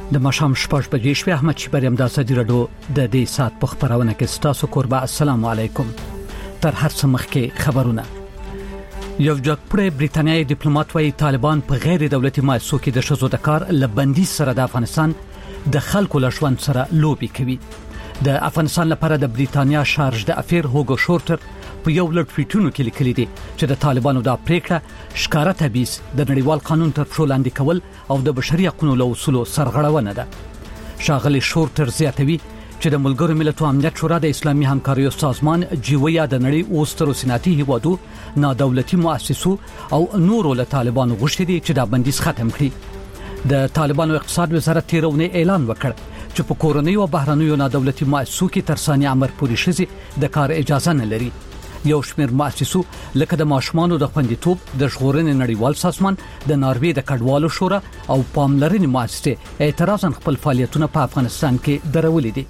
د مشام شپږ بجې شوې. احمد شپریم د ازادي رادیو د دې سات په خبرونه کې ستاسو قربا. السلام علیکم. تر هر څه مخکې خبرونه. یو جګپړی بریتانیایی ډیپلوماټ وايي طالبان په غیر دولتي مؤسسو کې د شذو د کار لبندي سره د افغانستان د خلکو لښوند سره لوبي کوي. د افغانستان لپاره د بریتانیا شارج د افیر هوګو شورټر په یو لړ ټویټونو کې لیکلي دي چې د طالبانو د پریکړه ښکارا تبعیض د نړیوال قانون تر پښو لاندې کول او د بشري حقوقو له اصولو سرغړونه ده. شاغلي شورټر زیاتوي چې د ملګرو ملتونو امنیت شورا د اسلامي همکاریو سازمان جیویا د نړۍ اوسترو صنعتي هیوادو نادولتي مؤسسو او نورو له طالبانو غوښتي دي چې دا بندیز ختم کړي. د طالبانو اقتصاد وزارت تیرونه اعلان وکړ چې په کورنۍ او بهرنیو نادولتي مؤسسو کې تر ثاني امر پورې شزي د کار اجازه نه لري. یو شمېر مؤسسو لکه د ماشومانو د خوندیتوب د ژغورنې نړیوال سازمان د ناروې د کډوالو شورا او پاملرنې مؤسسې اعتراضاً خپل فعالیتونه په افغانستان کې درولې دي.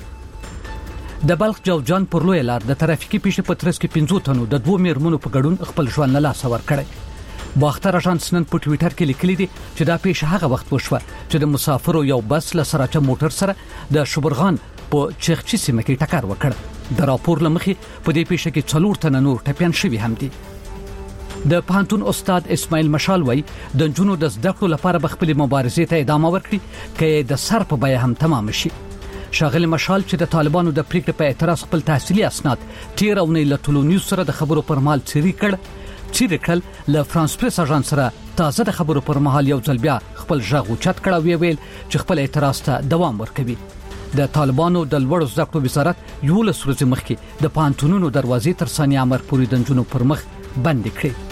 د بلخ جوزجان پر لوی لار د ترافیکي پیښې په ترڅ کې 15 تنو د 2 میرمنو په ګډون خپل ژوند له لاسه ورکړی. باختر اژانس نن په ټویټر کې لیکلي دي چې دا پیښه هغه وخت وشوه چې د مسافرو یو بس له سراچه موټر سره د شبرغان په چیخچی سیمه کې ټکر وکړ. د راپور لمخې په دې پیښه کې 4 تنه نور ټپيان شوي هم دي. د پانتون استاد اسماعیل مشال وای د جنونو د زده کړو لپاره بخپل مبارزې ته ادامه ورکړي چې د سر په بیه هم تمام شي. شاغل مشال چې د طالبانو د پریکړې په اعتراض خپل تحصیلي اسناد تیر او نه له ټولنیز سره د خبرو پر مهال چیرې کړ له فرانس پریس اژانس سره تازه د خبرو پر مهال یو ځل بیا خپل ژغ اوچت کړ او ویل چې خپل اعتراض ته دوام ورکوي. د طالبانو د لوړو زده کړو وزارت یو له ورځې مخکې د پانتونونو دروازې تر ثاني امر پورې د جنونو پر مخ بند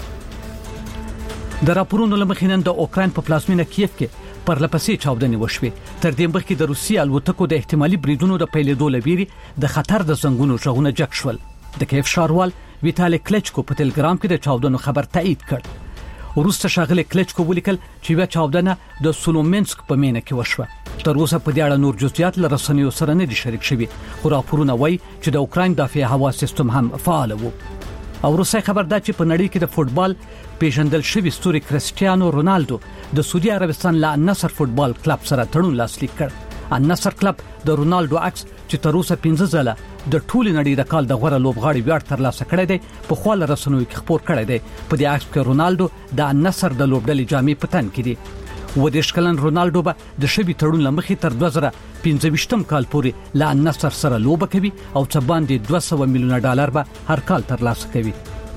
کړې. د راپورونو لمخې نن د اوکراین په پلازمینه کیف کې پر لپسې چاودنې وشوې. تر دې مخکې د روسي الوتکو د احتمالي بریدونو د پیلېدو لویري د خطر د زنګونو ژغونه جګ شول. د کیف ښاروال ویټالي کلچکو په ټلګرام کې د چاودنو خبر تایید کړ. وروسته شاغلي کلچکو ولیکل چې بیا چاودنه د سولومنسک په مینه کې وشوه. تر اوسه په دې اړه نور جزئیات له رسنیو سره نه دي شریک شوي، خو راپورونه وایي چې د اوکراین دفاعي هوا سیستم هم فعال و. او روسي خبر ده چې په نړۍ کې د فوتبال پیژندل شوی ستوري کرسټیانو رونالدو د سعودي عربستان له النصر فوتبال کلب سره تړون لاسلیک کړ. النصر کلب د رونالدو عکس چې تر اوسه 15 ځله د ټول نړۍ د کال د غوړه لوبغاړي ویاړ ترلاسه کړی دی په خپل رسنیو کې خبر کړی دی. په دې عکس کې رونالدو د النصر د لوبډلې جامې په تن کې دی. و د شکلن رونالدو به د شبي تړون لمخې تر 2025 کال پورې له النصر سره لوبه کوي او څه باندې 200 میلیون ډالر به هر کال ترلاسه کوي.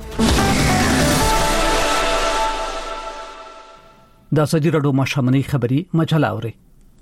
د ازادي رادیو مشامنۍ خبري مجله اوري.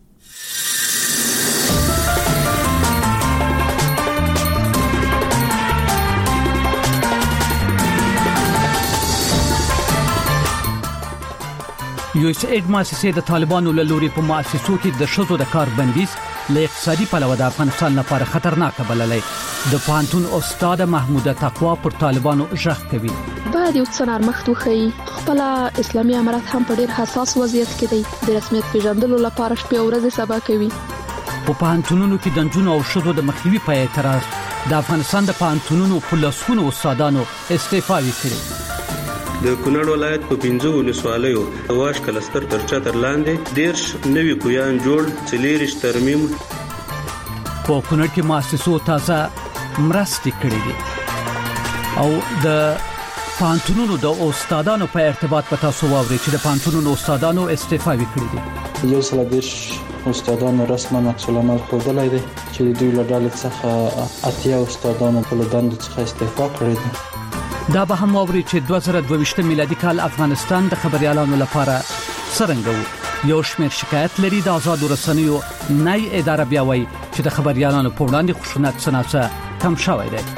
یو اس اید مؤسسه د طالبانو له لوري په مؤسسو کې د شذو د کار بندیز له اقتصادي پلوه د افغانستان لپاره خطرناک بللې. د پانتون استاد محمود تقوا پر طالبانو ژغ کوي. باید یو څه نرمښت وښيي. خپل اسلامي امارات هم په ډیر حساس وضعیت کې دی. د رسمیت پیژندلو لپاره شپې او ورځې سبا کوي. په پانتونونو کې د جنونو او شذو د مخنیوي په اعتراض د افغانستان د پانتونونو په لاسونو استادانو استعفا وکړي. د کونړ ولایت په 15 ولسوالیو د واش کلستر تر چتر لاندې 10 نوي کویان جوړ 40 ترمیم په کونړ کې مؤسسو تازه مرستې کړې دي. او د پانتونونو د استادانو په ارتباط په تاسو واوري چې د پانتونونو استادانو استعفا وکړي دي. یو سل دیش استادانو رسما عکس العمل ښودلی دی چې دوی له ډلې څخه 80 استادانو په دندو څخه استعفا کړې دي. دا به هم واوري چې 2022 میلادي کال افغانستان د خبريالانو لپاره څرنګه و. یو شمېر شکایت لري د آزادو رسنیو نای اداره بیا وایي چې د خبريالانو په وړاندې خشونت څنګه کم شوی دی.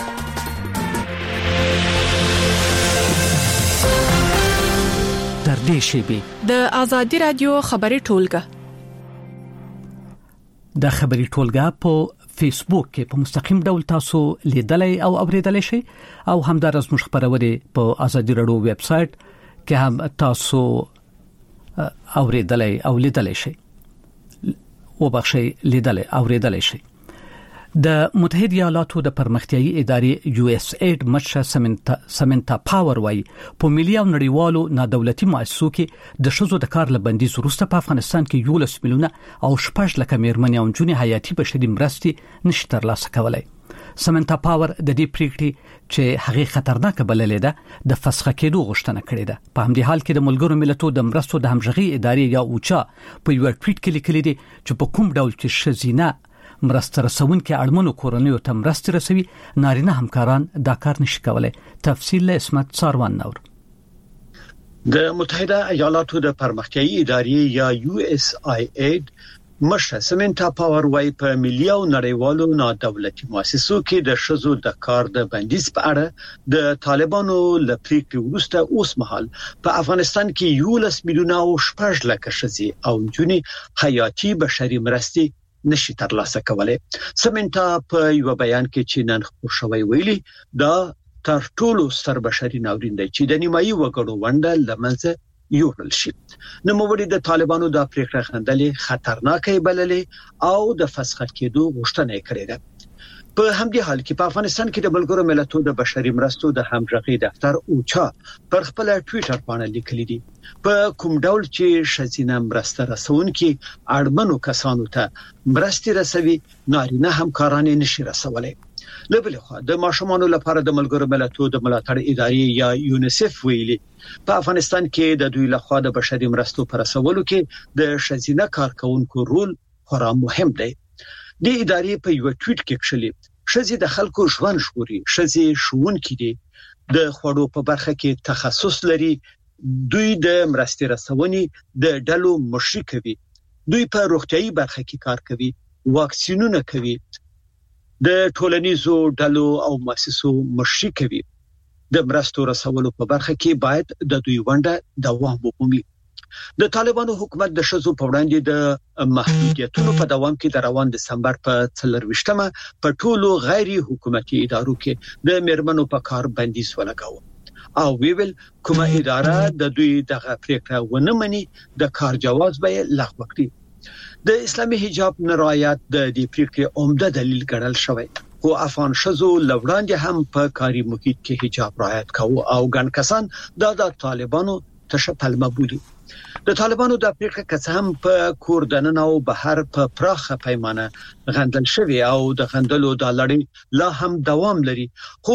تر دې شی د آزادي رادیو خبري ټولګه د خبري ټولګه په فیسبوک کې په مستقیم ډول تاسو لیدلای او اوریدلای شئ او همدارس مش خبرونه په ازادي رادیو ویب سټ کې هم تاسو اوریدلای او لیدلای شئ. وبخښئ لیدلای او اوریدلای شئ. د متحده ایالاتو د پرمختیایي ادارې USAID مشر سمنتا پاور وای په ملي او نړیوالو نادولتي مؤسسو کې د شذو د کار لبندي وروسته په افغانستان کې 11 میلیونه او 6 لک میرمنې او جونې حیاتي بشري مرستې نشي ترلاسه کولای. سمنتا پاور د دې پریکړې چې هغه خطرناک بللې ده د فسخه کېدو غوښتنه کړې ده. په همدې حال کې د ملګرو ملتونو د مرستو د همغږي ادارې یا اوچا په یو ټویټ کې لیکلي دي چې په کوم ډول چې شزینه مرسته رسونکي اړمنو کورنیو ته مرسته رسوي نارینه همکاران دا کار نشي کولای. تفصیل له اسمت ساروان نور. د متحده ایالاتو د پرمختیایي ادارې یا USAID مشر سمنتا پاور وای په ملي او نړیوالو نادولتي مؤسسو کې د شذو د کار د بندیز په اړه د طالبانو له پریکړې وروسته اوس مهال په افغانستان کې 11 میلیونه او 6 لک شذي او جونې حیاتي بشري مرستې نشي ترلاسه کولای. سمنتا په یو بیان کې چې نن خبر شوی ویلي دا تر ټولو ستر بشري ناورین دی چې د نیمایي وګړو ونډه لمنځه یوړل شي. نوموړي د طالبانو د پریکړې خندلې خطرناکه بللې او د فسخه کېدو غوښتنه کړې ده. په همدې حال کې په افغانستان کې د ملګرو ملتونو د بشري مرستو د همغږي دفتر اوچا پر خپل ټویټر باندې لیکلي دي په کوم ډول چې شزینه مرسته رسونکي اړمنو کسانو ته مرستې رسوي نارینه همکاران نشي رسولای. لبل خو د ماشومانو لپاره د ملګرو ملتونو د ملاتړ ادارې یا یونیسف ویلي په افغانستان کې د دوی لخوا د بشري مرستو پر رسولو کې د شزینه کارکونکو رول خورا مهم دی. د ادارې په یو ټویټ کې کښلي شزي د خلکو ژوند ژغوري. شزي شوونکي دي د خوړو په برخه کې تخصص لري. دوی د مرستې رسونې د ډلو مشري کوي. دوی په روغتيایي برخه کې کار کوي. واکسینونه کوي. د ټولنیزو ډلو او مؤسسو مشري کوي. د مرستو رسولو په برخه کې باید د دوی ونډه دوام وکړي. د طالبانو حکومت د شذو په وړاندې د محدودیتونو په دوام کې د روان دسمبر په 24مه په ټولو غیر حکومتي ادارو کې د میرمنو په کار بندیز ولګاوه او ویل کومه اداره د دوی دغه پریکړه ونه مني د کار جواز به لغوه کړي. د اسلامي حجاب نه رعایت د دې پریکړې عمده دلیل ګڼل شوی. خو افغان شذو لوړاندې هم په کاري محیط کې حجاب رعایت کوي او ګڼ کسان د طالبانو تشه پلمه بولي. د طالبانو د پریکړه کڅ هم په کور دننه او بهر په پراخه پیمانه غندل شوی او د غندلو د لړۍ لا هم دوام لري. خو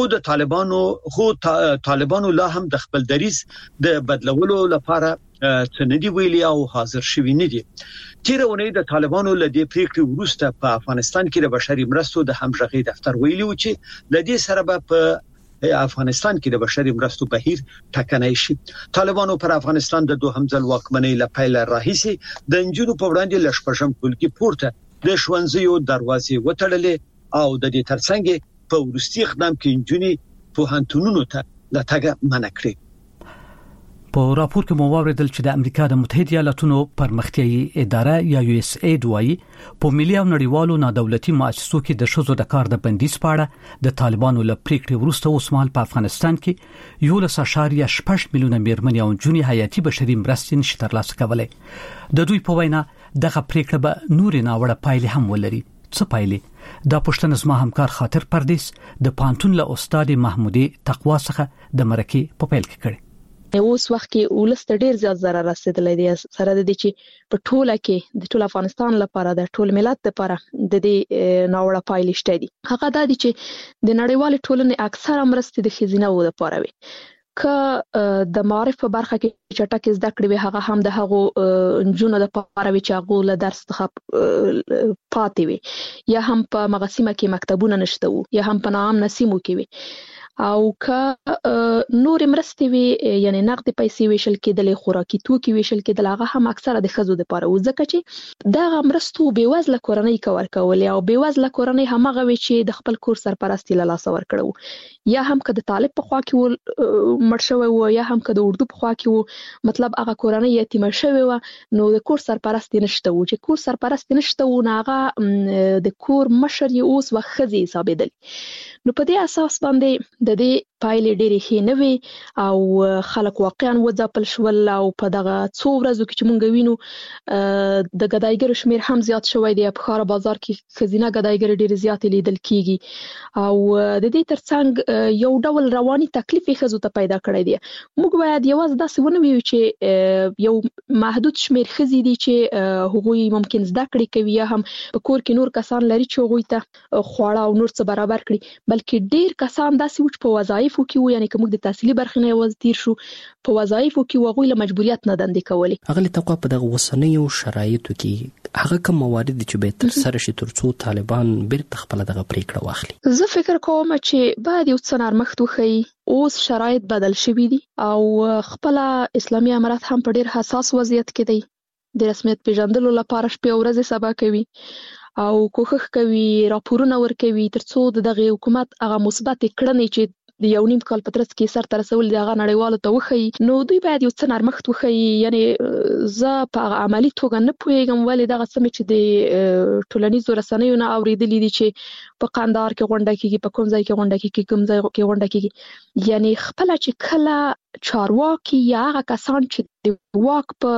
طالبانو لا هم د خپل دریز د بدلولو لپاره څنډي ویلي او حاضر شوی نه دي. تیرونه د طالبانو له دې پریکړې وروسته په افغانستان کې د بشري مرستو د همغږي دفتر ویلي و چې د دې سره په افغانستان کې د بشري مرستو بهیر ټکنۍ شي. طالبانو پر افغانستان د دوهم ځل واکمنۍ لپاره راهیسي د انجونو په وړاندې لشپږم ټولګي پورته د ښوونځیو دروازې وتړلې او د دې ترڅنګ په ورستي اقدام کې انجونې په هانتونونو ته لټګه منع کړې. په راپور کې مو واوریدل چې د امریکا د متحده ایالاتونو پرمختیایي ادارې یا USAID وایي په ملي او نړیوالو نادولتي مؤسسو کې د شذو د کار د بندیز په اړه د طالبانو له پریکړې وروسته اوس مهال په افغانستان کې 11.6 میلیونه میرمنې او جونې حیاتي بشري مرستې نشي ترلاسه کولای. د دوی په وینا دغه پریکړه به نور ناوړه پایلې هم ولري. څه پایلې؟ دا پوښتنه زما همکار خاطر پردیس د پانتون له استاد محمودي تقوا څخه د مرکه په پیل کې کړي. اوس وخت کې ولست ډیر زیات ضرر رسیدلې دي سره د دې چې په ټوله کې د ټول افغانستان لپاره د ټول ملت لپاره د دې ناوړه پایلې شته دي. هغه د دې چې د نړیوال ټولنې اکثره مرستې د خزینه لپاره وي. که د معرف په برخه کې چټک زده کړې وي هغه هم د هغو جنونو د لپاره وي چې هغه له درس څخه پاتې وي یا هم په مغسیمه کې مکتبونه نشته وو یا هم په نام نسیمو کې وي او که نور مرستې وي یعنی نقد پیسې ویشل کېدل خوراکي توکي ویشل کېدل هغه هم اکثره د خزو لپاره وځکه چې دا مرستو به وزله کورنۍ کور کول او به وزله کورنۍ همغه وي چې د خپل کور سرپرستی له لاس ور کړو یا هم که د طالب په خوا کې مرشوي و یا هم که د اردو په خوا کې مطلب هغه کورنۍ یتیمه شوی و نو د کور سرپرستی نشته و چې کور سرپرستی نشته و هغه د کور مشر یې اوس وخزي حسابېدل. نو په دې اساس باندې د دې پایلې ډېرې ښې نه وي او خلک واقعا وځپل شول او په دغه څو ورځو کې چې مونږ وینو د ګدایګرو شمیر هم زیات شوی دی. په ښار بازار کې ښځینه ګدایګرې ډېرې زیاتې لیدل کیږي او د دې ترڅنګ یو ډول رواني تکلیف ښځو ته پیدا کړی دی. موږ باید یوازې داسې ونه ویو چې یو محدود شمیر ښځې دي چې هغوی ممکن زده کړې کوي یا هم په کور کې نور کسان لري چې هغوی ته خواړه او نور څه برابر کړي، بلکې ډېر کسان داسې وو چې په وظایفو کې وو، یعنی که موږ د تحصیلي برخې نه یوازې تیر شو، په وظایفو کې هغوی له مجبوریت نه دندې کولې. اغلې تقوا په دغه اوسنیو شرایطو کې هغه کوم موارد دي چې به تر سره شي ترڅو طالبان بیرته خپل دغه پریکړه واخلي؟ زه فکر کوم چې باید یو څه نرمښت وښیي. اوس شرایط بدل شوي دي او خپل اسلامي امارات هم په ډېر حساس وضعیت کې دی. د رسمیت پیژندلو لپاره شپې او ورځې سبا کوي او کوښښ کوي، راپورونه ورکوي ترڅو د دغه حکومت هغه مثبت کړنې چې د یو نیم کال په ترڅ کې سرته رسول دي هغه نړیوالو ته وښیي. نو دوی باید یو څه نرمښت وښیي. یعنی زه په هغه عملي توګه نه پوهیږم ولې دغه څه مې چې د ټولنیزو رسنیو نه اوریدلي دي چې په قندهار کې غونډه کیږي، په کوم ځای کې غونډه کیږي، کوم ځای کې غونډه کیږي. یعنی خپل چې کله چارواکي یا هغه کسان چې د واک په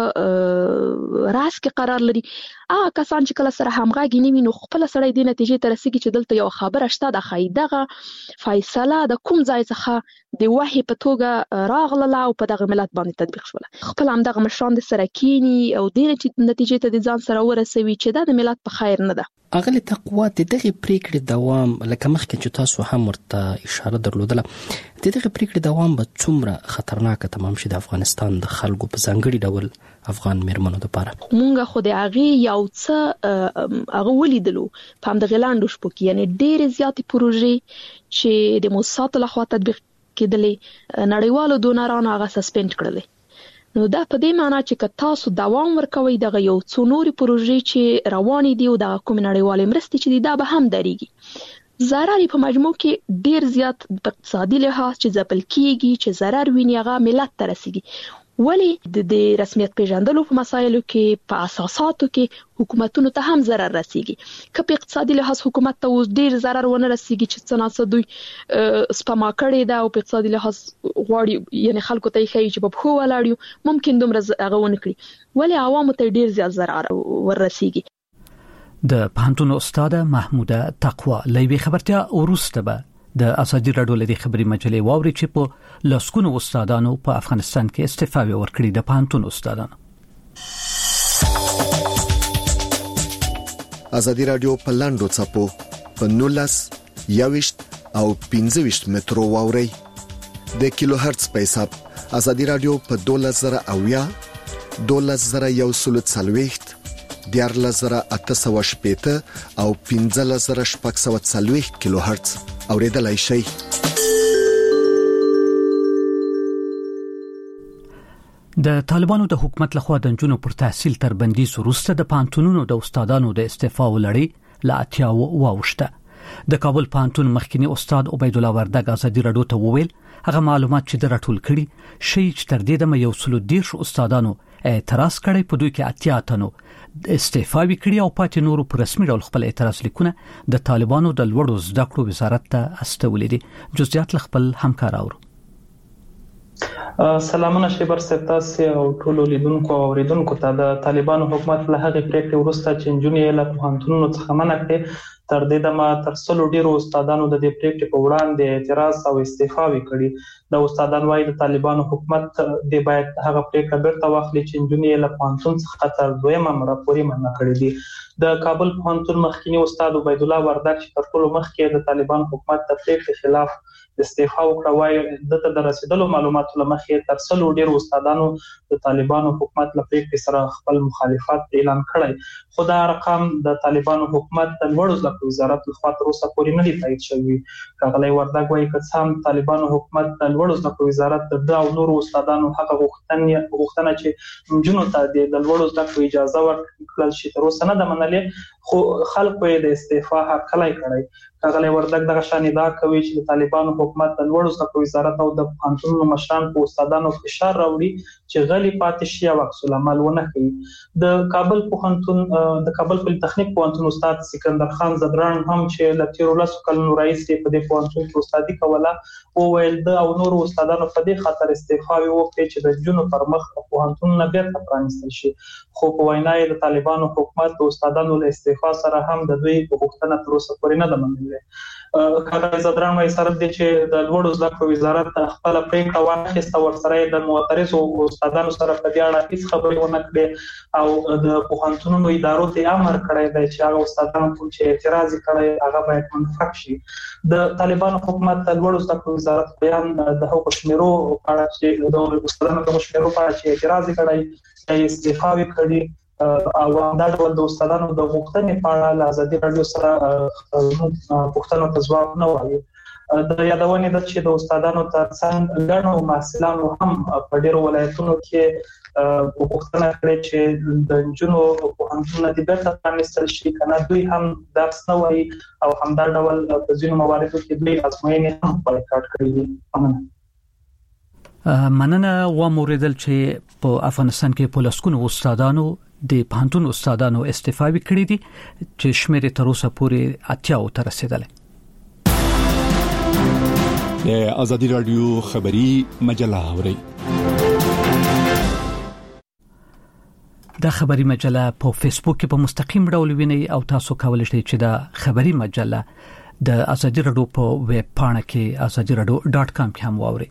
راس کې قرار لري، هغه کسان چې کله سره همغږي نه وي، نو خپل سړی دې نتیجې ته رسیږي چې دلته یو خبره شته د ښایي دغه فیصله د کوم ځای څخه د وحي په توګه راغله او په دغه ملت باندې تطبیق شوله. خپل همدغه مشران د سره کینی او دې نتیجې ته د ځان سره ورسوي چې دا د ملت په خیر نه ده. اغلې تقوا د دغه پریکړې دوام لکه مخکې چې تاسو هم ورته اشاره درلودله، د دغه پریکړې دوام به څومره خطرناک تمام شي د افغانستان د خلکو په ځانګړي ډول افغان میرمنو لپاره؟ مونږ خو د هغه یو څه هغه ولیدلو په همدغه لاندو شپو کې، یعنی ډېرې زیاتې پروژې چې د موسساتو لخوا تطبیق کېدلې نړیوالو دونرانو هغه سسپند کړلې. نو دا په دې معنی چې که تاسو دوام ورکوي دغه یو څو نورې پروژې چې روانې دي او دغه کومې نړیوالې مرستې چې دي دا به هم درېږي. ضرر په مجموع کې ډیر زیات په اقتصادي لحاظ چې ځپل کیږي، چې ضرر ویني هغه ملت ته رسیږي. ولی د رسمیت پیژندلو په مسایلو کې په اساساتو کې حکومتونو ته هم ضرر رسیږي. که په اقتصادي لحاظ حکومت ته اوس ډیر ضرر ونه رسیږي چې څه ناڅه دوی سپما کړې ده او په اقتصادي لحاظ غواړي یعنی خلکو ته یې ښایي چې په پښو ولاړ یو، ممکن دومره هغه ونه کړي، ولی عوامو ته ډیر زیات ضرر ورسیږي. د پوهنتون استاد محموده تقوا لوي خبرتیا وروسته به د ازادي راډیو لدی خبري مجلې واوري چې په لاسکونو استادانو په افغانستان کې استعفا ورکړي. د پوهنتون استادانو ازادي راډیو په لاندو چپو په 19 21 او 15 مترو واوري د کیلو هرتز په حساب ازادي راډیو په 12000 12140 14880 او 15640 کیلو هرتز اوریدلای شي. د طالبانو د حکومت لخوا د جنونو پر تحصیل تر بندیز وروسته د پانتونونو د استادانو د استعفا ولړۍ لا اتیاو واوښته. د کابل پانتون مخکنی استاد عبید الله وردګ ازادي راډیو ته وویل هغه معلومات چې د راټول کړي شي چې تر دې د یو سلو 10 استادانو اعتراض کړي په دوی کې اتیا تنو استعفا وکړي او پاتې نورو پر رسمي ډول خپل اعتراض لیکونه د طالبانو د لوړو زده کړو وزارت ته استولې دي. جزئیات خپل همکار اورو. سلامونه شیبر سپتاسي او ټولو لیدونکو او اوریدونکو ته. د طالبانو حکومت له هغې پریکړې وروسته چې نجونې له پوهنتونونو څخه منع کړې، تر دې دمه تر سلو ډیرو استادانو د دې پریکړې په وړاندې اعتراض او استعفا وکړي. د استادانو وايي د طالبانو حکومت د باید هغه پریکړه بیرته واخلي چې نجونې له پوهنتون څخه تر دویمه مړه پورې منع کړي دي. د کابل پوهنتون مخکنی استاد عبید الله وردګ چې تر ټولو مخکې د طالبانو حکومت د پریکړې خلاف استعفا وکړه، وايي دته د رسیدلو معلوماتو لمخې تر سلو ډیرو استادانو د طالبانو حکومت له پریکړې سره خپل مخالفت اعلان کړی. خو دا رقم د طالبانو حکومت د لوړو زده کړو وزارت لخوا تر اوسه پورې نه دی تایید شوی. ښاغلی وردګ وايي که څه هم طالبانو حکومت د لوړو زده کړو وزارت د او نورو استادانو هغه غوښتنه چې نجونو ته د لوړو زده کړو اجازه ورکړل شي تر اوسه نه ده منلې، خو خلکو یې د استعفا حق کړی کله وردګ دغه شان دا کوي چې د طالبانو حکومت د لوړو زده کړو وزارت او د پوهنتونونو مشران په استادانو فشار راوړي چې غلي پاتې شي او عکس العمل ونه کوي. د کابل پوهنتون د کابل پولیټیکنیک پوهنتون استاد سکندر خان زدران هم چې ل 13 کلونو رئیس په دې پوهنتون کې استادي کوله او ویل د او نور استادانو په دې خاطر استعفا وکړي چې د جنونو پر مخ پوهنتون نه بیرته پرانیستل شي. خو په وینا د طالبانو حکومت د استادانو له استعفا سره هم د دوی په غوښتنه تر اوسه پورې نه ده منلې. کاغذ زدران وايي سره د چې د لوړو زده کړو وزارت خپل پریکړه واخیسته ورسره د معترضو استادانو سره په دې اړه هیڅ خبرې ونه کړې او د پوهنتونونو ادارو ته امر کړی دی چې هغه استادانو چې اعتراض کړي هغه باید منفک شي. د طالبانو حکومت د لوړو زده کړو وزارت بیان د حقوق شمیرو په اړه چې د استادانو د شمیرو په اړه چې اعتراض کړي استعفا وکړي او دا ډول د استادانو د غوښتنې په اړه له ازادي رادیو سره پوښتنو ته ځواب نه وایي. د یادونې د چې د استادانو ترڅنګ ګڼو محصلانو هم په ډیرو ولایتونو کې پوښتنه کړې چې د جنونو پوهنتونونه د بیرته پرانیستل شي کنه دوی هم درس نه وایي او همدا ډول په ځینو مواردو کې دوی ازموینې هم بایکاټ کړې دي. مننه و موریدل چې په افغانستان کې په لسکونو استادانو د پوهنتون استادانو استعفا وکړي دي چې شمېر تر اوسه پورې 80 ته رسیدلې. د ازادي رادیو خبری مجله اوري. دا خبری مجله په فیسبوک کې په مستقیم ډول ویني او تاسو کولی شئ چې دا خبری مجله د ازادي رادیو په ویب پاڼه کې azadiradio.com کې هم واوري.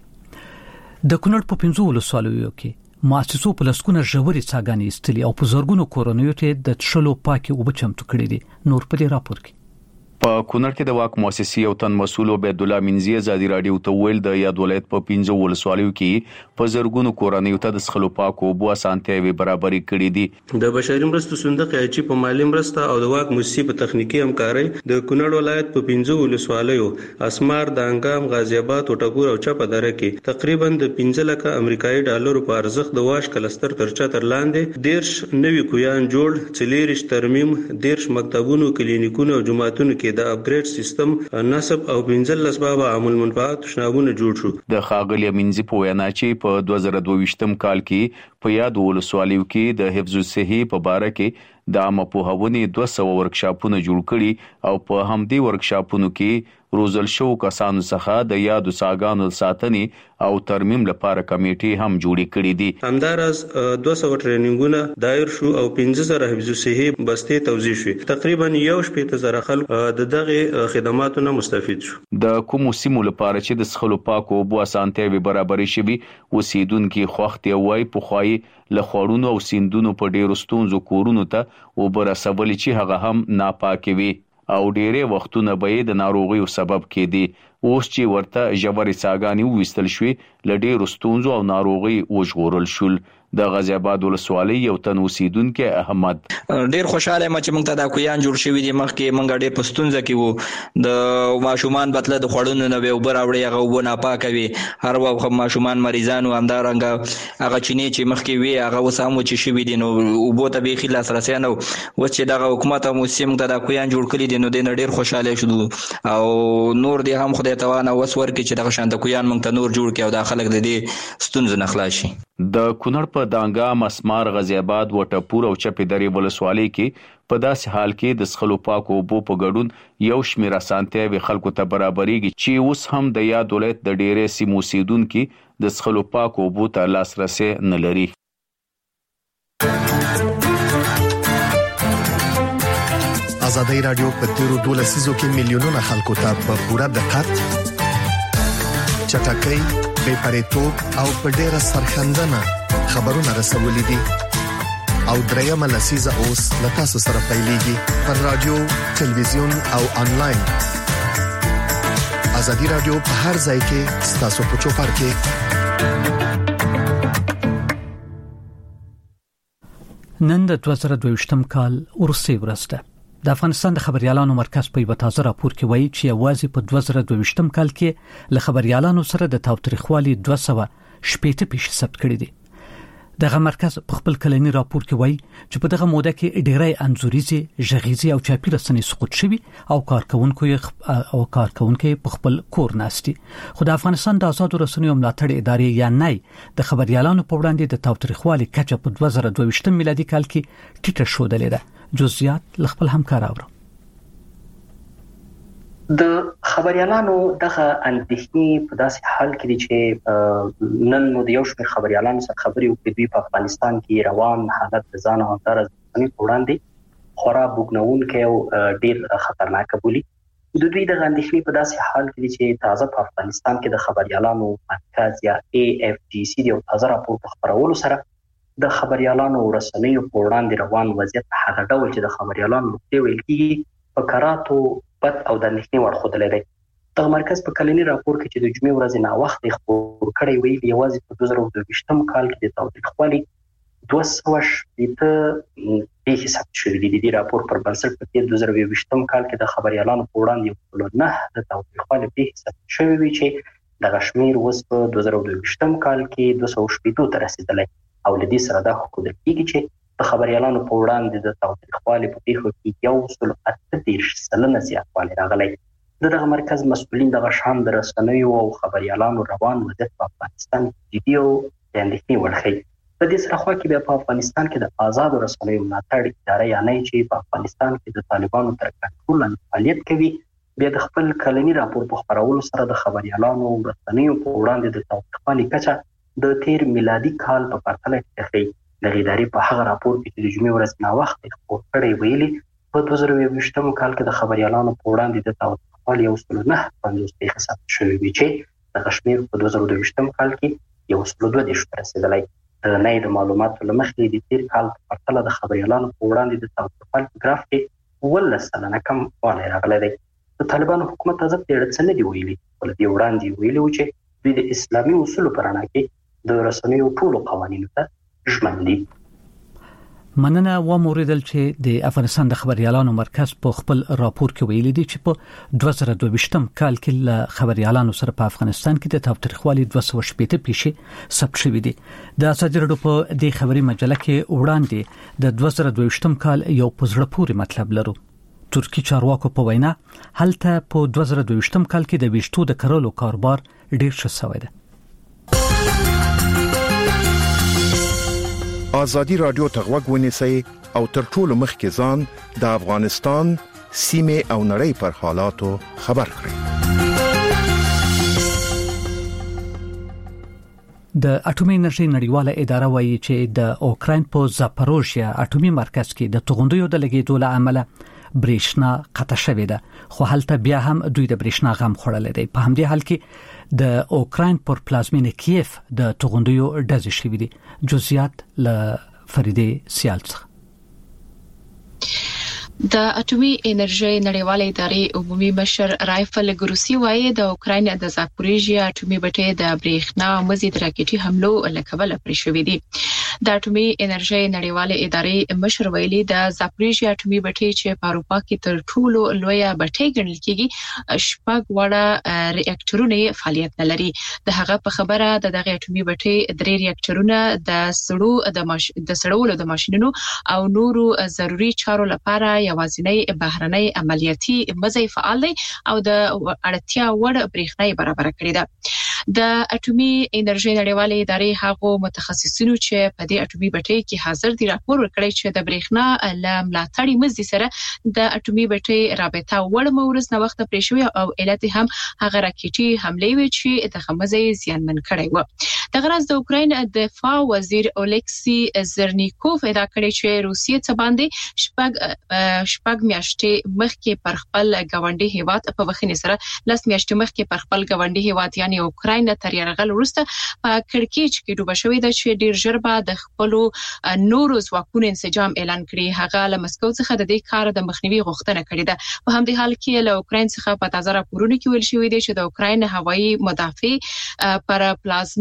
د کونړ په 15 ولسوالیو کې مؤسسو په لسکونه ژورې څاګانې استلي او په زورګونو کورونیو ته د تشلو پاکي او بچمتو کړي دي. نور په دې راپور کې په کونړ کې د واک مؤسسې او تن مسؤل عبد الله منزي ازادي رادیو ته ویل د یاد ولایت په 15 ولسوالیو کې په زورګونو کورونیو ته د سخلو پاکو بو اسانتیاوي برابرۍ کړي دي. د بشري مرستو صندوق چې په مالی مرسته او د واک مؤسسې په تخنیکی همکاري د کونړ ولایت په 15 ولسوالیو اسمار د انګام غازی آباد او ټکور او چپه دره کې تقریبا د 15 لک امریکایي ډالرو په ارزښت د واش کلستر تر چتر لاندې 10 نوي کویان جوړ 40 ترمیم 10 مکتبونو کلینیکونو او جماعتونو کې د اپګریډ سیستم نصب او 15 اسباب عامل منفعت شناونه جوړ شو. د خاغلی منځي په وینا چې په 2022م کال کې په یاد ولسوالیو کې د حفظ الصحي په باره کې د عامه پوهاونې 200 ورکشاپونه جوړ کړي او په همدې ورکشاپونو کې روزل شو کسانو څخه د یادو څاګانو ساتنې او ترمیم لپاره کمیټې هم جوړې کړې دي. همدارس 200 ټریننګونه دایر شو او 15000 حفظ الصحي بستې توزیع شو. تقریبا 1.5 خلک د دغه خدماتو نه مستفید شو. د کوم سیمو لپاره چې د سخلو پاکو بو اسانتیاوي برابرۍ شوي اوسیدونکو خوخت یوای په خوای لخوړونو او سیندونو په ډیرو ستونزو کورونو ته او برسولې چې هغه هم ناپاکي وي او ډېرې وختونه به د ناروغیو سبب کېدي. اوس چې ورته ژورې څاګانې وستل شوې لډېرو ستونزو او ناروغي وژغورل شول. د غازی آباد ولسوالۍ یو تن اوسیدونکو احمد ډېر خوشاله م چې موږ ته دا کویان جوړ شوی دي. مخکې موږ ډېر پستونځه کې وو د ماشومان بتله د خړونو نه به وبر اوړي هغه وبو نه پاکوي هر وخت ماشومان مریضانو همدارنګه هغه چینه چې مخکې وی هغه وسامو چې شوی دي نو وبو ته به خلاص راسي نو و چې دغه حکومت مو سیم ته دا کویان جوړ کړی دي نو د ډېر خوشاله شو او نور دي هم خدای توانه وسور کې چې دغه شانته کویان موږ ته نور جوړ کړي او د خلک د دې ستونزې نه خلاص شي. د کونړ په دانګا مسمار غازی آباد وټپور او چپې درې ولسوالۍ کې په داسې حال کې د سخلو پاکو بو په ګډون یو شمېر اسانتیاوي خلکو ته برابرېږي چې اوس هم د یاد ولایت د ډېرې سیمو اوسیدونکو د سخلو پاکو بو ته لاسرسي نه لري. ازادي رادیو په تیرو 12 لسیزو کې میلیونونه خلکو ته په پوره دقت چټکۍ بے پریتوب او په ډیره سرخندنه خبرونه رسولې دي او درېمه لسیزه اوس لکه سره پیلېږي پر رادیو ټلویزیون او انلاین. ازادي رادیو په هر ځای کې ستاسو په چوپړ کې. نن د 2022م کال ورسې ورسته د افغانستان د خبريالانو مرکز په یو تازه راپور کې وایي چې اوازې په 2022م کال کې له خبريالانو سره د تاوتریخوالي 200 شپېته پیښې ثبت کړې دي. دغه مرکز په خپل کلنی راپور کې وایي چې په دغه موده کې ډېری انزوريزي ژغېزي او چاپی رسنۍ سقوط شوي او کارکونکو په خپل کور ناستي. خو د افغانستان د آزادو رسنیو ملاتړ ادارې یا نای د خبريالانو په وړاندې د تاوتریخوالي کچه په 2022 میلادي کال کې ټیټه شوه. جزئیات خپل همکار اورو. د خبريالانو دغه اندېښنې په داسې حال کې دي چې نن نو د یو شمېر خبريالانو سره خبرې وکړې په افغانستان کې روان حالت د ځان او د رسنۍ په وړاندې خورا بوګنونکې او ډېر خطرناک بولي. د دوی د اندېښنې په داسې حال کې دي چې تازه په افغانستان کې د خبريالانو مرکز یا AFGC یو تازه راپور په خبرولو سره د خبريالانو رسنیو په وړاندې روان وضعیت هغه ډول چې د خبريالانو لپاره ویل کېږي په کراتو بد او د اندېښنې وړ ښودلی دی. دغه مرکز په کلنی راپور کې چې د جمعې ورځې نه وخت خبر کړی ویل یوازې په 2022 کال کې د تاوتریخوالي 280 پیښې ثبت شوې دي. د راپور پر بنسټ په 2022 کال کې د خبريالانو په وړاندې 9 د تاوتریخوالي پیښې ثبت شوې وي چې دغه شمېر اوس په 2022 کال کې 280 ته رسیدلی او لدې سره دا ښودل کېږي چې د خبريالانو په وړاندې د تاوتریخوالي په پیښو کې 138% زیاتوالی راغلی. دغه مرکز مسؤلین دغه شان د رسنیو او خبريالانو روان وضعیت په افغانستان کې جدي او د اندېښنې وړ ښیي. په دې سره خو کې په افغانستان کې د آزادو رسنیو ملاتړ ادارې یا نه چې په افغانستان کې د طالبانو تر کنټرول لاندې فعالیت کوي بیا د خپل کلنی راپور په خبرولو سره د خبريالانو رسنیو په وړاندې د تاوتریخوالي کچه د تیر میلادي کال په پرتله کې د ادارې په هغه راپور کې چې د جمعې ورځې نه وخت خبر کړی ویلي په 2022 کال کې د خبريالانو په وړاندې د تاوتریخوالي 150 ثبت شوی وي چې د کشمیر په 2022 کال کې 102 ته رسیدلی. د نای د معلوماتو لمخې د تیر کال په پرتله د خبريالانو په وړاندې د تاوتریخوالي په ګراف کې 10% کم والی راغلی دی. د طالبانو حکومت ځکه ډېر څه نه دی ویلي ولې وړاندې ویلي و چې دوی د اسلامي اصولو پر اړه کې د رسنیو ټولو قوانینو ته ژمن دي. مننه و موریدل چې د افغانستان د خبريالانو مرکز په خپل راپور کې ویلي دي چې په 2022 کال کې له خبريالانو سره په افغانستان کې د تاوتریخوالي 280 پیښې ثبت شوې دي. د ازادي راډیو په دې خبري مجله کې وړاندې د 2022 کال یو پزړه پورې مطلب لرو. ترکی چارواکو په وینا هلته په 2022 کال کې د ویشتو د کرلو کاروبار ډیر ښه شوی دی. آزادی رادیو ته غوږ ونیسئ او تر ټولو مخکې ځان د افغانستان سیمه او نړۍ پر حالاتو خبر کړئ. د اټومي انرژي نړیواله اداره وایي چې د اوکراین په زاپاروژیا اټومي مرکز کې د توغندیو د لګیدو له امله برېښنا قطع شوې ده، خو هلته بیا هم دوی د برېښنا غم خوړلې دی. په همدې حال کې د اوکراین پر پلازمینه کیف د توغندیو ډزې شوې دي. جزئیات له فریده سیال څخه. د اټومي انرژي نړیواله ادارې عمومي مشر رایفل ګروسی وایي د اوکراین د زاپاروژیا اټومي بټۍ د برېښنا مزید راکټي حملو لکبله پرې شوې دي. د اټومي انرژي نړیواله ادارې مشر ویلي د زاپاروژیا اټومي بټۍ چې په اروپا کې تر ټولو لویه بټۍ ګڼل کېږي شپږ وړه ریاکټورونه فعالیت نه لري. د هغه په خبره دغه اټومي بټۍ درې ریاکټورونه د سړولو د ماشينونو او نورو ضروري چارو لپاره یوازینی بهرنۍ عملیاتي مزي فعال دی او د اړتیا وړ برېښنا برابر کړی ده. د اټومي انرژي نړیواله ادارې هغو متخصصینو چې په دې اټومي بټۍ کې حاضر دي راپور ورکړی چې د برېښنا له ملاتړي مزي سره د اټومي بټۍ رابطه وړ مورز نه وخت پرې شوی او علت هم هغه راکټي حمله وی چې د خمزي زیانمن کړی و. د غرض د اوکراین دفاع وزیر اولکسی زرنیکوف ادعا کړی چې روسیې څخه باندې شپږ میاشتې مخکې پر خپل ګاونډي هیواد په وخت سره لس میاشتې مخکې پر خپل ګاونډي هیواد یعنی اوکراین تر یرغل وروسته په کړکېچ کې ډوبه شوې ده چې ډیر ژر به د خپل نورو ځواکونو انسجام اعلان کړي. هغه له مسکو څخه د دې کار د مخنیوي غوښتنه کړې ده. په همدې حال کې له اوکراین څخه په تازه راپورونو کې ویل شوی دی چې د اوکراین هوایي مدافع پر پلازمینه کیف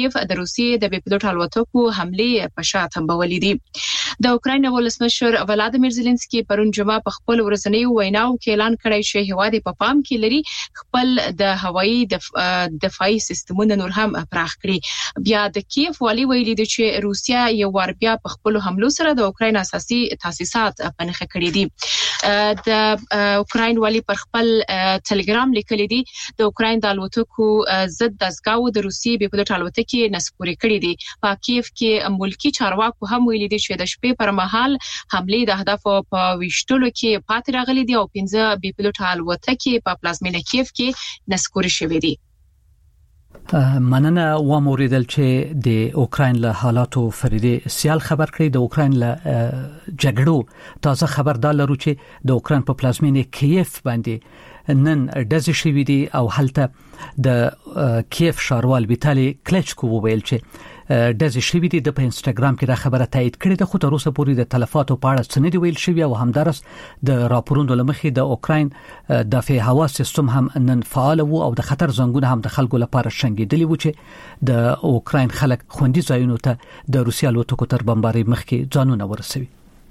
کیف د روسیې د بي پلوټ الوتکو حمله په شا تنبولې دي د اوکراین ولسمشر ولادیمیر زيلنسکي پرون جمعه په خپل ورځنی ویناو کې اعلان کړی چې هواد په پام کې لري خپل د هوایي دفاعي سیستمونو نور هم پراخ کړي بیا د کیف والی ویلي دی چې روسیا یو ور بیا په خپل حملو سره د اوکراین اساسي تاسیسات پنهخه کړي دي د اوکراین والی پر خپل ټلګرام لیکلي دي د اوکراین د الوتکو ضد دزګاو د روسیې بي پلوټ الوتکې نسپوري کړي دي په کیف کې ملکی چارواکو هم ویلي دي چې د شپې پر مهال حمله د هدف په وشتلو کې پاتې راغلي دي او 15 بي پلوټ الوتکې په پلازمینه کیف کې نسکوري شوې دي مننه و موریدل چې د اوکراین له حالاتو فریدي سیال خبر کړی د اوکراین له جګړو تازه خبردار لرو چې د اوکراین په پلازمینه کیف باندې نن دزې شوې دي او هلته د کیف شاروال ویتالي کلچکو وویل چې دزې شوې دي د په انستګرام کې دا خبره تایید کړې ده خو تر اوسه پورې د تلفاتو په اړه څه نه دی ویل شوی او همدارس د راپورونو لمخې د اوکراین دفاع هوا سیستم هم نن فعال وو او د خطر زنګونه هم د خلکو لپاره شنګېدلی وو چې د اوکراین خلک خوندي ځایونو ته د روسیا الوتکو تر بمباري مخکې ځانونه ورسوي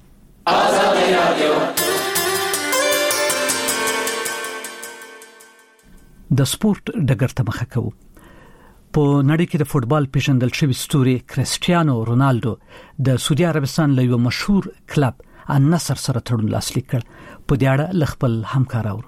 د سپورت ډګر ته مخه کوو په نړۍ کې د فوتبال پیژندل شوی ستوري کریسټیانو رونالدو د سعودي عربستان له یو مشهور کلب النصر سره تړون لاسلیک کړ په دې اړه خپل همکار اور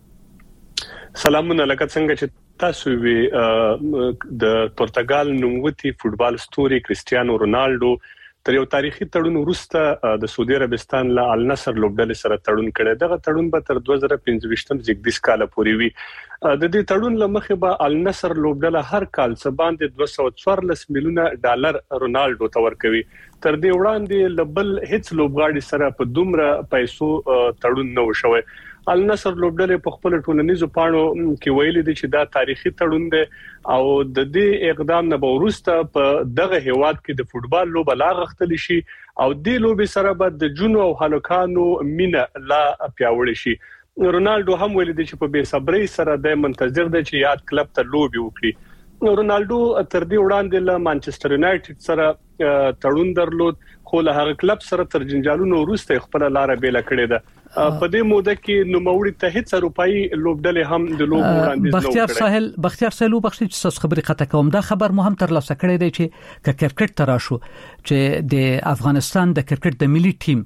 سلامونه لکه څنګه چې تاسو وی د پرتګال نوموتي فوتبال ستوري کریسټیانو رونالدو تر یو تاریخي تړون وروسته د سعودي عربستان له النصر لوبډلې سره تړون کړي دغه تړون به تر 2015 زیږدیز کال پورې وي د دې تړون لمخې به النصر لوبډله هر کال څه باندې 214 میلیونه ډالر رونالدو ته ورکوي تر دې وړاندې لبل هیڅ لوبغاړي سره په دومره پیسو تړون نه وشوي النصر لوبډله په خپل ټولنیزو پاڼو کې ویلي دي چې دا تاریخي تړون دی او د دې اقدام نه وروسته په دغه هیواد کې د فوتبال لوبه لا غختل شي او د لوبي سره به د جنو او هلکانو مینا لا پیاوړی شي رونالدو هم ویلي دي چې په بے صبرۍ سره د منتظر دی چې یاد کلب ته لوبي وکړي رونالدو تر دې وړاندې له مانچستر یونایټډ سره تړون درلود خو له هغه کلب سره تر جنجالونو وروسته خپل لار بیل کړې ده په دې موده کې نوموړي ته هیڅ روپایي لوبډلې هم د لوب وړاندیز نه بختیار سهیل بخښي چې تاسو خبري خطا کوم دا خبر مهم تر لاسه کړی دی چې کرکټ تراشو چې د افغانستان د کرکټ د ملي ټیم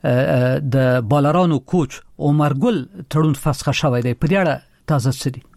د بالرانو کوچ عمر ګل تړون فسخ شوی دی په دې اړه تازه څه دي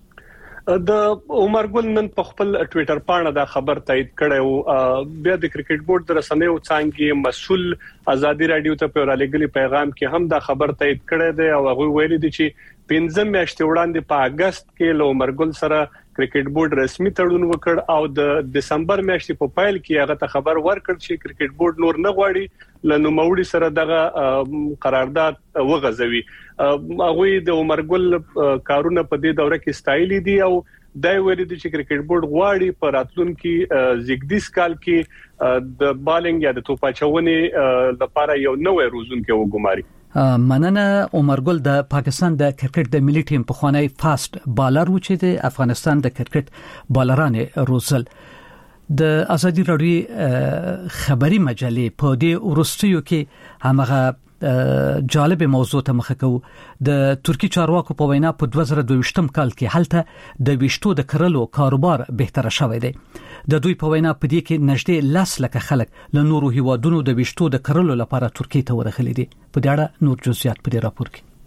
د عمر ګل نن په خپل ټوئیټر باندې دا خبر تایید کړی او بیا د کرکټ بورډ د رسنیو څنګه مسول ازادي رادیو ته په رالېګلي پیغام کې هم دا خبر تایید کړی دی او هغه ویلي دي چې 15 میاشتې وړاندې په اگست کې له عمر ګل سره کرکټ بورډ رسمي تړون وکړ او د دسمبر میاشتې په پایل کې هغه ته خبر ورکړ چې کرکټ بورډ نور نه غواړي له نوموړي سره دغه قرارداد وغځوي هغه د عمر ګل کارونه په دې دوره کې ستایلی دي او دا ویلي دي چې کرکټ بورډ غواړي په راتلونکي زیږدیز کال کې د بالینګ یا د توپاچونې لپاره یو نوې روزونکو وګماري مننه عمر ګل د پاکستان د کرکټ د ملي ټیم په خوانی فاست بالر و چې د افغانستان د کرکټ بالران روزل د ازادي راډیو خبري مجلې په دې ورستیو کې همغه جالب موضوع ته مخه کوو د ترکی چارواکو په وینا په 2022م کال کې هلته د وشتو د کرلو کاروبار بهتره شوی دی د دوی په وینا په دې کې نږدې 10 لک خلک له نورو هیوادونو د وشتو د کرلو لپاره ترکی ته ورغلي دي په دې اړه نور جزئیات په دې راپور کې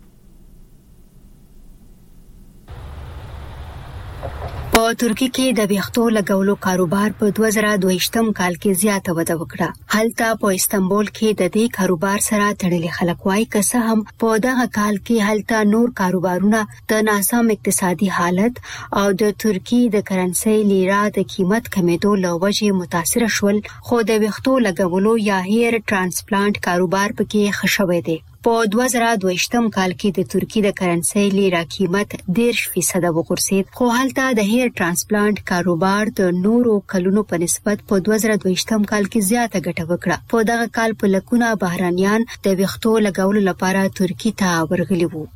په ترکی کې د ویښتو لګولو کاروبار په 2022م کال کې زیاته وده وکړه هلته په استنبول کې د دې کاروبار سره تړلي خلک وایي که څه هم په دغه کال کې هلته نور کاروبارونه د ناسم اقتصادي حالت او د ترکی د کرنسي لیرا د قیمت کمیدو له وجې متاثر شول خو د ویښتو لګولو یا هیر ترانسپلانت کاروبار پکې خښوي دي په 2022م کال کې د ترکی د کرنسي لیرا قیمت 10% وغورځید خو هلته د هیر ترانسپلانت کاروبار د نورو کلونو په نسبت په 2022م کال کې زیاته ګټه وکړه په دغه کال په لکونه بهرانيان د ویښتو لګولو لپاره ترکی ته ورغلي وو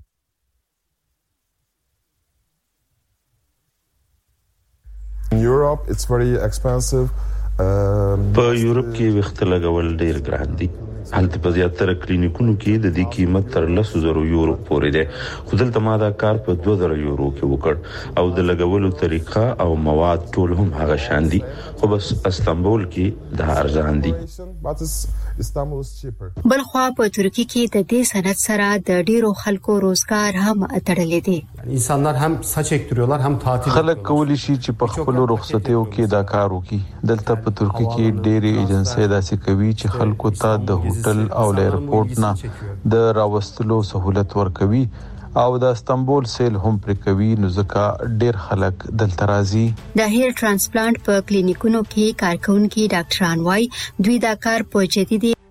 Europe it's very expensive. په یورپ کې وخت لګول ډیر ګران دي. هلته په زیاتره کلینیکونو کې د دې قیمت تر 100,000 یورو پورې ده. خو دلته ما دا کار په 2,000 یورو کې وکړ او د لګولو طریقه او مواد ټول هم هغه شان دي. خو بس استانبول کې د ارزان دي. بلخوا په ترکیه کې د دې صنعت سره د ډیرو خلکو روزګار هم تړلې دي. انسانlar هم saç ektiriyorlar hem tatil. خلک کولی شي چې په خپل رخصتیو کې دا کار وکړي. دلته په ترکیه کې ډېری ایجنسۍ داسې کوي چې خلکو ته د هوټل او ایرپورټ نه د راوستلو سہولت ورکوي او د استانبول سیل هم پر کوي. نو ځکه ډېر خلک دلته راځي. د هیر ترانسپلانت په کلینیکونو کې کارکونکي ډاکټران وايي دوی دا کار په جدي